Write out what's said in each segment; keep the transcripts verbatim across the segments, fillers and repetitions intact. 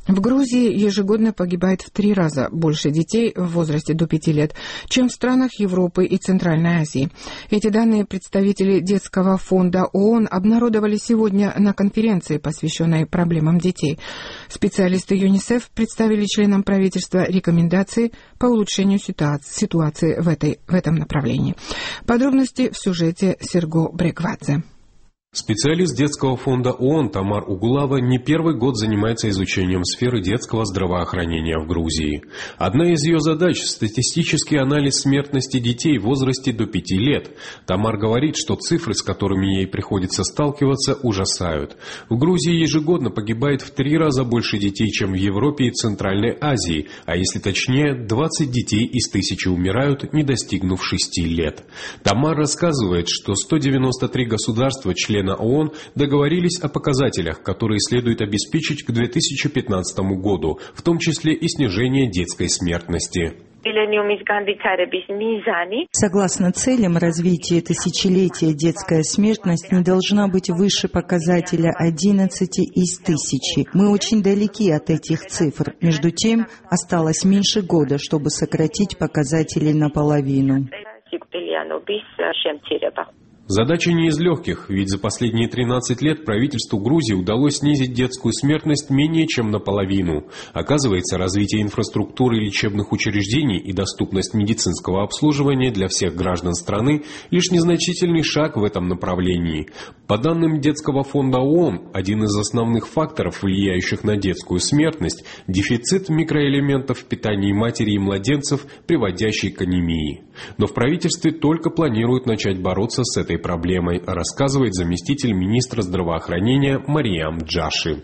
В Грузии ежегодно погибает в три раза больше детей в возрасте до пяти лет, чем в странах Европы и Центральной Азии. Эти данные представители Детского фонда ООН обнародовали сегодня на конференции, посвященной проблемам детей. Специалисты ЮНИСЕФ представили членам правительства рекомендации по улучшению ситуации в, этой, в этом направлении. Подробности в сюжете Серго Бреквадзе. Специалист Детского фонда ООН Тамар Угулава не первый год занимается изучением сферы детского здравоохранения в Грузии. Одна из ее задач – статистический анализ смертности детей в возрасте до пяти лет. Тамар говорит, что цифры, с которыми ей приходится сталкиваться, ужасают. В Грузии ежегодно погибает в три раза больше детей, чем в Европе и Центральной Азии, а если точнее, двадцать детей из тысячи умирают, не достигнув шести лет. Тамар рассказывает, что сто девяносто три государства, члены ООН, договорились о показателях, которые следует обеспечить к две тысячи пятнадцатому году, в том числе и снижение детской смертности. Согласно целям развития тысячелетия, детская смертность не должна быть выше показателя одиннадцати из тысячи. Мы очень далеки от этих цифр. Между тем, осталось меньше года, чтобы сократить показатели наполовину. Задача не из легких, ведь за последние тринадцать лет правительству Грузии удалось снизить детскую смертность менее чем наполовину. Оказывается, развитие инфраструктуры лечебных учреждений и доступность медицинского обслуживания для всех граждан страны – лишь незначительный шаг в этом направлении. По данным Детского фонда ООН, один из основных факторов, влияющих на детскую смертность – дефицит микроэлементов в питании матери и младенцев, приводящий к анемии. Но в правительстве только планируют начать бороться с этой проблемой, рассказывает заместитель министра здравоохранения Мариам Джаши.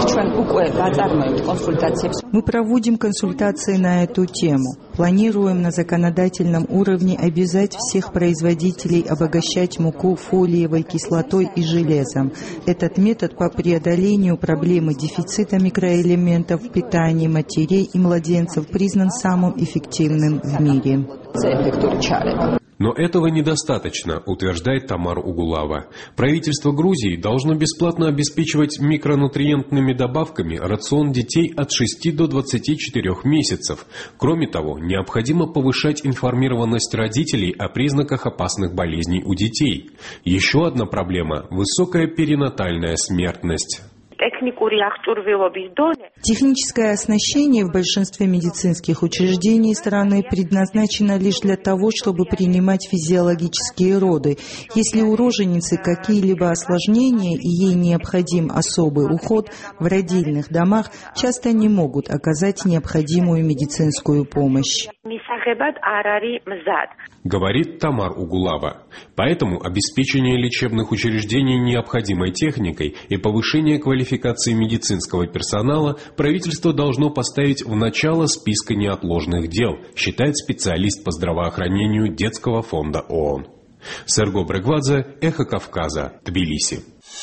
Мы проводим консультации на эту тему. Планируем на законодательном уровне обязать всех производителей обогащать муку фолиевой кислотой и железом. Этот метод по преодолению проблемы дефицита микроэлементов в питании матерей и младенцев признан самым эффективным в мире. Но этого недостаточно, утверждает Тамар Угулава. Правительство Грузии должно бесплатно обеспечивать микронутриентными добавками рацион детей от шести до двадцати четырёх месяцев. Кроме того, необходимо повышать информированность родителей о признаках опасных болезней у детей. Еще одна проблема – высокая перинатальная смертность. Техническое оснащение в большинстве медицинских учреждений страны предназначено лишь для того, чтобы принимать физиологические роды. Если у роженицы какие-либо осложнения и ей необходим особый уход, в родильных домах часто не могут оказать необходимую медицинскую помощь. Говорит Тамар Угулава. Поэтому обеспечение лечебных учреждений необходимой техникой и повышение квалификации медицинского персонала правительство должно поставить в начало списка неотложных дел, считает специалист по здравоохранению Детского фонда ООН. Серго Бреквадзе, Эхо Кавказа, Тбилиси.